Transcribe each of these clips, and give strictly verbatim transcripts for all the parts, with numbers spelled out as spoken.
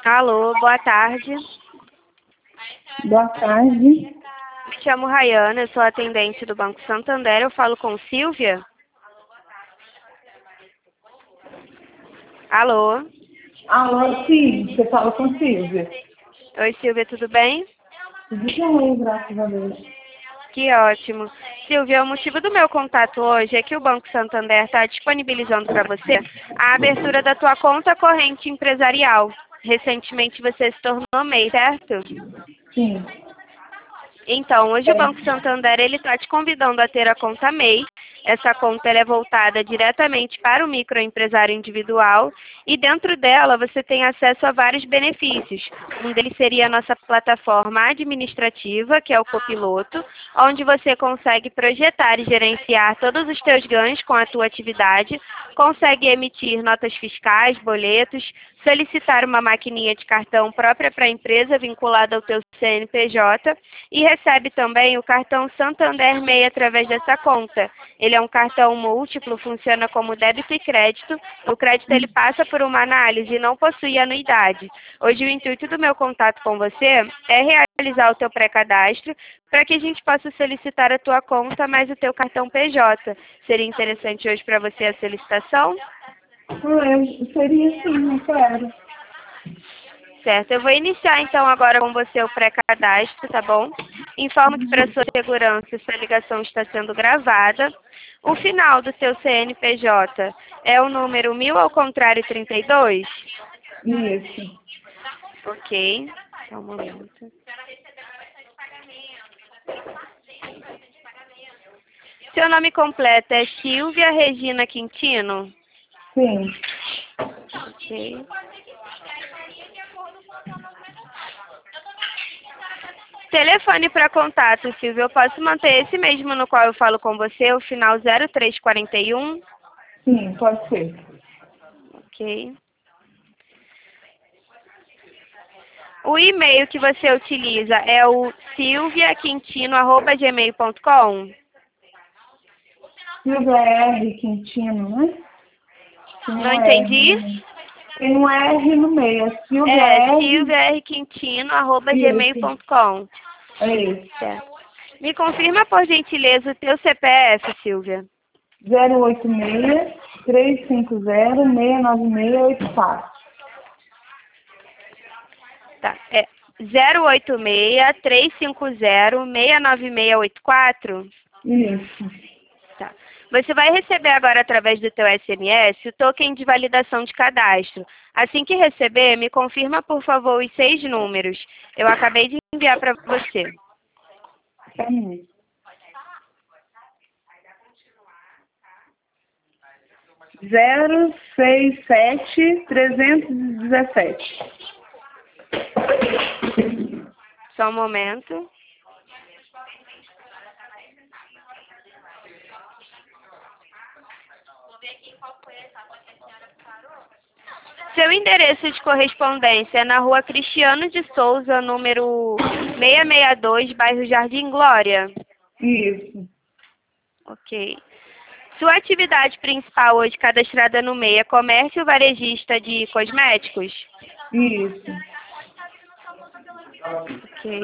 Alô, boa tarde. Boa tarde. Me chamo Rayana, eu sou atendente do Banco Santander. Eu falo com Silvia? Alô? Alô, sim, você fala com Silvia. Oi, Silvia, tudo bem? Tudo bem, graças a Deus. Que ótimo. Silvia, o motivo do meu contato hoje é que o Banco Santander está disponibilizando para você a abertura da tua conta corrente empresarial. Recentemente você se tornou M E I, certo? Sim. Então, hoje o É. Banco Santander ele está te convidando a ter a conta M E I. Essa conta ela é voltada diretamente para o microempresário individual e dentro dela você tem acesso a vários benefícios. Um deles seria a nossa plataforma administrativa, que é o Copiloto, onde você consegue projetar e gerenciar todos os teus ganhos com a tua atividade, consegue emitir notas fiscais, boletos, solicitar uma maquininha de cartão própria para a empresa vinculada ao teu C N P J e recebe também o cartão Santander M E I através dessa conta. Ele é um cartão múltiplo, funciona como débito e crédito. O crédito ele passa por uma análise e não possui anuidade. Hoje o intuito do meu contato com você é realizar o teu pré-cadastro para que a gente possa solicitar a tua conta mais o teu cartão P J. Seria interessante hoje para você a solicitação? Ah, eu seria sim, eu quero. Certo, eu vou iniciar então agora com você o pré-cadastro, tá bom? Informo que para sua segurança essa ligação está sendo gravada. O final do seu C N P J é o número mil ao contrário trinta e dois? Isso. Ok, só um momento. Seu nome completo é Silvia Regina Quintino? Sim. Ok. Telefone para contato, Silvia, eu posso manter esse mesmo no qual eu falo com você, o final zero três quatro um? Sim, pode ser. Ok. O e-mail que você utiliza é o silvia quintino arroba gmail ponto com? Silvia R. Quintino, né? Tem Não um entendi? R. Tem um R no meio. É Silvia É, R. silvia r quintino arroba gmail Isso. ponto com. É isso. Certo. Me confirma, por gentileza, o teu C P F, Silvia. zero oito seis, três cinco zero, seis nove seis oito quatro. Tá, é zero oito seis, três cinco zero, seis nove seis oito quatro? Isso. Tá. Você vai receber agora, através do teu S M S, o token de validação de cadastro. Assim que receber, me confirma, por favor, os seis números. Eu acabei de enviar para você. Sim. zero seis sete, trezentos e dezessete. Só um momento. Seu endereço de correspondência é na rua Cristiano de Souza, número seiscentos e sessenta e dois, bairro Jardim Glória. Isso. Ok. Sua atividade principal hoje cadastrada no M E I é comércio varejista de cosméticos? Isso. Ok.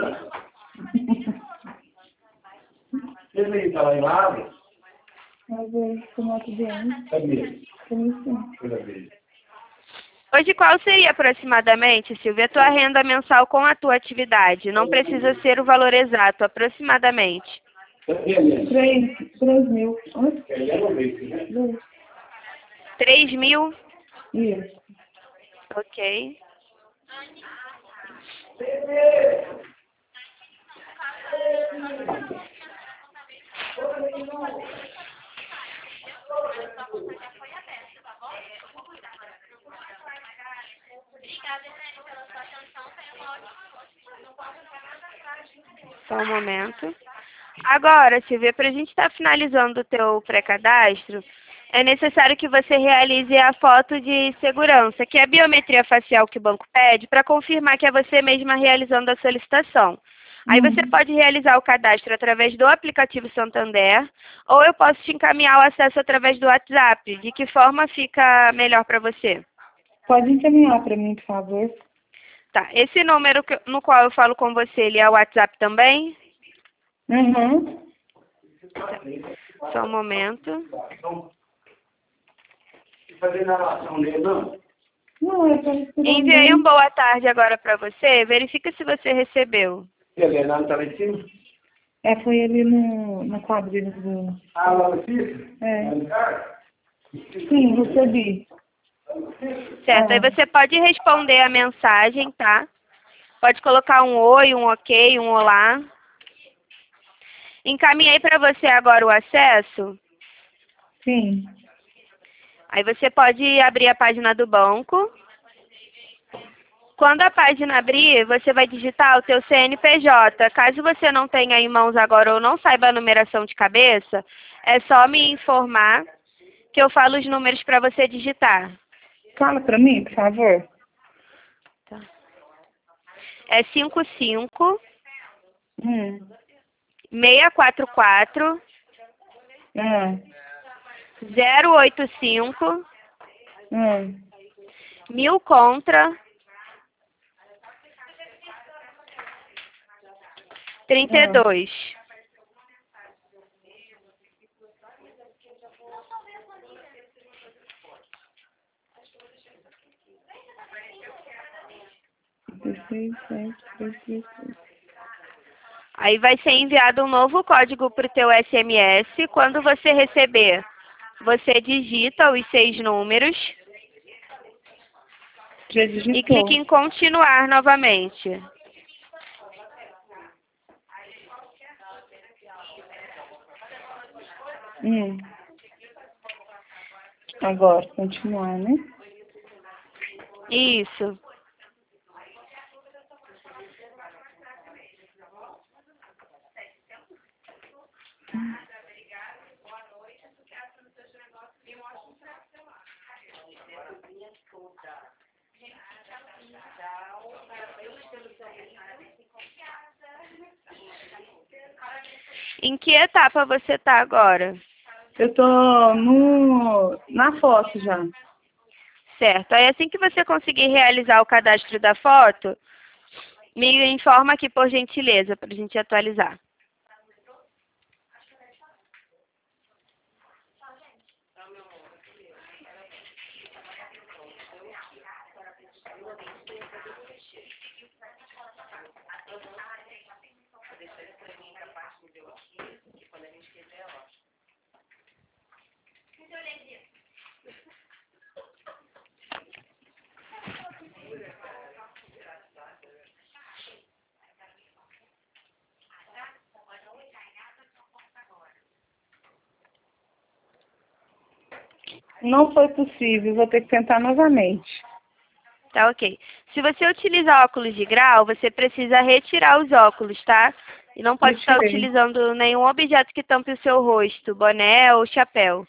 Você veio estar lá em Lavras? Mas é como bem. Sabia? Sim. Toda vez. Hoje, qual seria aproximadamente, Silvia, a tua renda mensal com a tua atividade? Não precisa ser o valor exato, aproximadamente. Sabia mesmo? Três, três mil. Oi? É, é uma vez, né? Dois. três mil? Isso. Ok. Só um momento. Agora, Silvia, para a gente estar finalizando o teu pré-cadastro, é necessário que você realize a foto de segurança, que é a biometria facial que o banco pede, para confirmar que é você mesma realizando a solicitação. Aí você Hum. pode realizar o cadastro através do aplicativo Santander, ou eu posso te encaminhar o acesso através do WhatsApp. De que forma fica melhor para você? Pode encaminhar para mim, por favor. Tá. Esse número que- no qual eu falo com você, ele é o WhatsApp também? Uhum. Só um momento. Não fazer narração dele, não? Não, eu tô esperando. Enviei um boa tarde agora para você. Verifica se você recebeu. E a Bernardo tá lá em cima? É, foi ali no, na quadrilha do... Ah, lá no Cícero? É. Lá no cara? Sim, recebi. Certo, aí Ah. você pode responder a mensagem, tá? Pode colocar um oi, um ok, um olá. Encaminhei para você agora o acesso. Sim. Aí você pode abrir a página do banco. Quando a página abrir, você vai digitar o teu C N P J. Caso você não tenha em mãos agora ou não saiba a numeração de cabeça, é só me informar que eu falo os números para você digitar. Fala pra mim, por favor. Tá. É cinco cinco, Hum. seis quatro quatro, Ah. zero oito cinco, Hum. mil contra, trinta e dois. dezesseis, sete, três, três, três. Aí vai ser enviado um novo código para o teu S M S. Quando você receber, você digita os seis números Já e digitou. clique em continuar novamente. Hum. Agora, continuar, né? Isso. Em que etapa você está agora? Eu tô no, na foto já. Certo. Aí assim que você conseguir realizar o cadastro da foto, me informa aqui por gentileza, para a gente atualizar. Não foi possível, vou ter que tentar novamente. Tá ok. Se você utilizar óculos de grau, você precisa retirar os óculos, tá? E não pode estar Retirei. utilizando nenhum objeto que tampe o seu rosto, boné ou chapéu.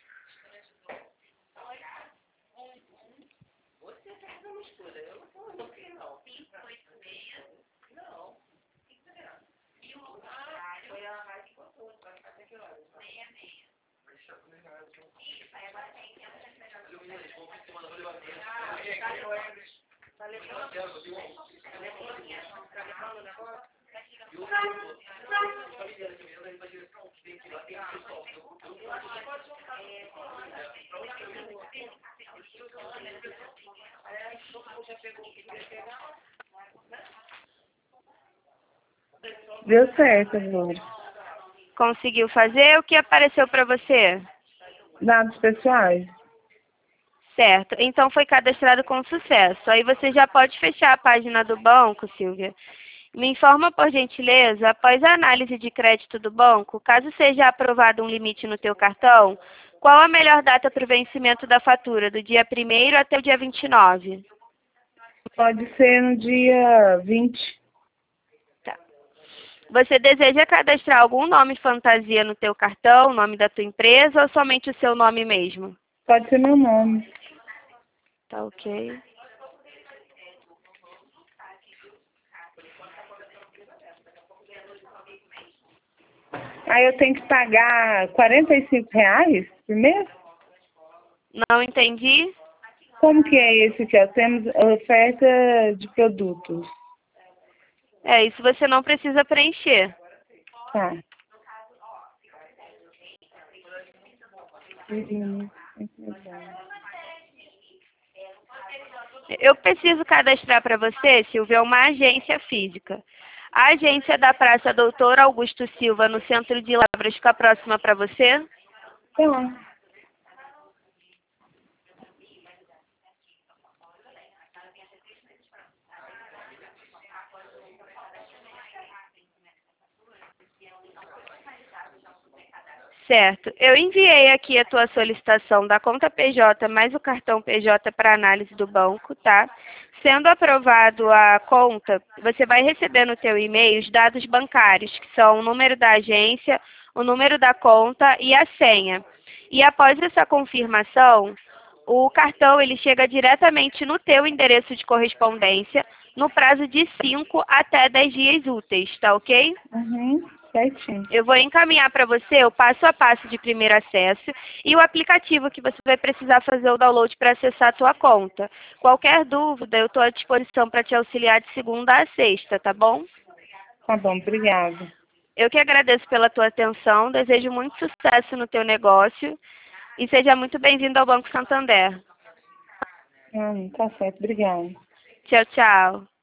Deu certo agora. Conseguiu fazer? O que apareceu para você? Dados pessoais? Certo. Então foi cadastrado com sucesso. Aí você já pode fechar a página do banco, Silvia. Me informa, por gentileza, após a análise de crédito do banco, caso seja aprovado um limite no teu cartão, qual a melhor data para o vencimento da fatura? Do dia primeiro até o dia vinte e nove? Pode ser no dia vinte. Tá. Você deseja cadastrar algum nome fantasia no teu cartão, nome da tua empresa ou somente o seu nome mesmo? Pode ser meu nome. Tá ok. Aí eu tenho que pagar quarenta e cinco reais por mês? Não entendi? Como que é esse aqui, ó? Temos oferta de produtos. É, isso você não precisa preencher. Tá. Eu preciso cadastrar para você, Silvia, uma agência física. A agência da Praça Doutor Augusto Silva, no centro de Lavras, fica próxima para você? Tá. Certo. Eu enviei aqui a tua solicitação da conta P J mais o cartão P J para análise do banco, tá? Sendo aprovado a conta, você vai receber no teu e-mail os dados bancários, que são o número da agência, o número da conta e a senha. E após essa confirmação, o cartão ele chega diretamente no teu endereço de correspondência no prazo de cinco até dez dias úteis, tá ok? Uhum, certinho. Eu vou encaminhar para você o passo a passo de primeiro acesso e o aplicativo que você vai precisar fazer o download para acessar a tua conta. Qualquer dúvida, eu estou à disposição para te auxiliar de segunda a sexta, tá bom? Tá bom, obrigada. Eu que agradeço pela tua atenção, desejo muito sucesso no teu negócio e seja muito bem-vindo ao Banco Santander. Hum, tá certo, obrigada. Tchau, tchau.